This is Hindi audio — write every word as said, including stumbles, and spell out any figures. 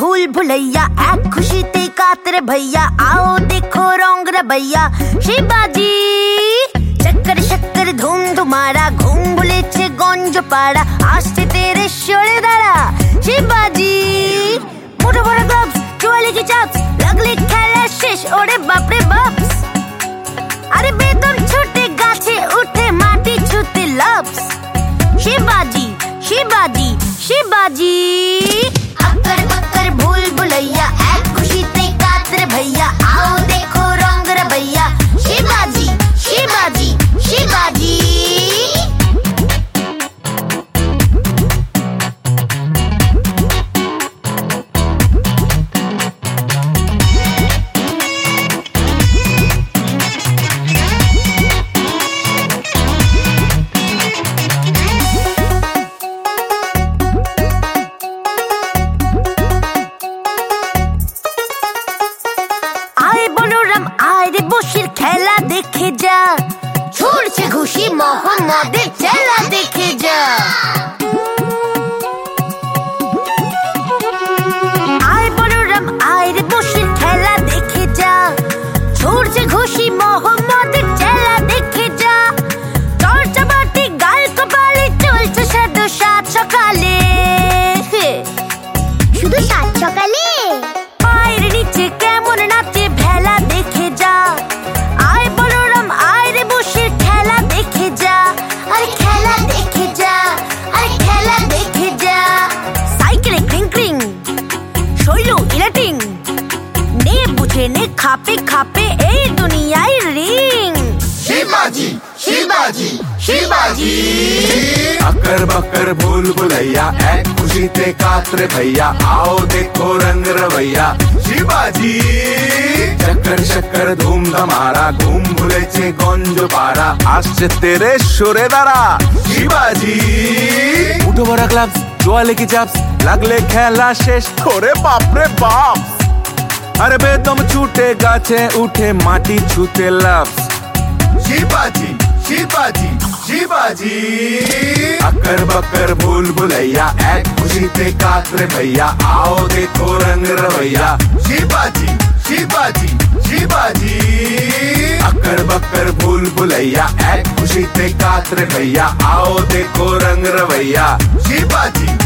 भूल भुलैया एक खुशी ते कातर भैया आओ देखो रंग रवैया शिवाजी चक्कर शक्कर धूम धुमारा घूम বলেছে গঞ্জ পাড়া আসছে তেরে সরে দাঁড়া শিবাজি মোটা বড় গ্লাভস চোয়ালে কি চাপস লাগলে খেলা শেষ ওরে বাপরে বাপস আরে বেদম ছুটে গাছে উঠে মাটি ছুতে লাভস शिवाजी शिवाजी शिवाजी अक्कर बक्कर भूल भुलैया एक खुशी ते कातर भैया आओ देखो रंग रवैया शिवाजी शिवाजी शिवाजी বসির খেলা দেখে যা ছুড়ছে ঘুষি মোহাম্মদের চেলা দেখে যা আয় বলরাম আয় রে বসির খেলা দেখে যা ছুড়ছে ঘুষি মোহাম্মদের চেলা দেখে যা চর্চা বাটি গাল কপালে চলছে সাধু সাত সকালে শুধু সাত সকালে পায়ের নিচে কেমন নাচে ভেলা দেখে যা আয় বলরাম আয় রে বসে খেলা দেখে যা আরে খেলা দেখে যা আরে খেলা দেখে যা সাইকেলে ক্রিং ক্রিং শৈল ইলাটিং নে বুঝে নে খাপে খাপে এই দুনিয়ায় রিং शिवाजी शिवाजी शिवाजी अक्कर बक्कर भूल भुलैया एक खुशी ते कातर भैया आओ देखो रंग रवैया शिवाजी चक्कर शक्कर धूम धमारा घूम भुलेছে গঞ্জ পাড়া আসছে তেরে সরে দাঁড়া শিবাজি উঠো বড় গ্লাভস চোয়ালে কি চাপস লাগলে খেলা শেষ ওরে বাপরে বাপ আরে বেদম ছুটে গাছে উঠে মাটি ছুতে লাভস शिवाजी शिवाजी शिवाजी अक्कर बक्कर भूल भुलैया एक खुशी ते कातर भैया आओ देखो रंग रवैया शिवाजी शिवाजी शिवाजी अक्कर बक्कर भूल भुलैया एक खुशी ते कातर भैया आओ देखो रंग रवैया शिवाजी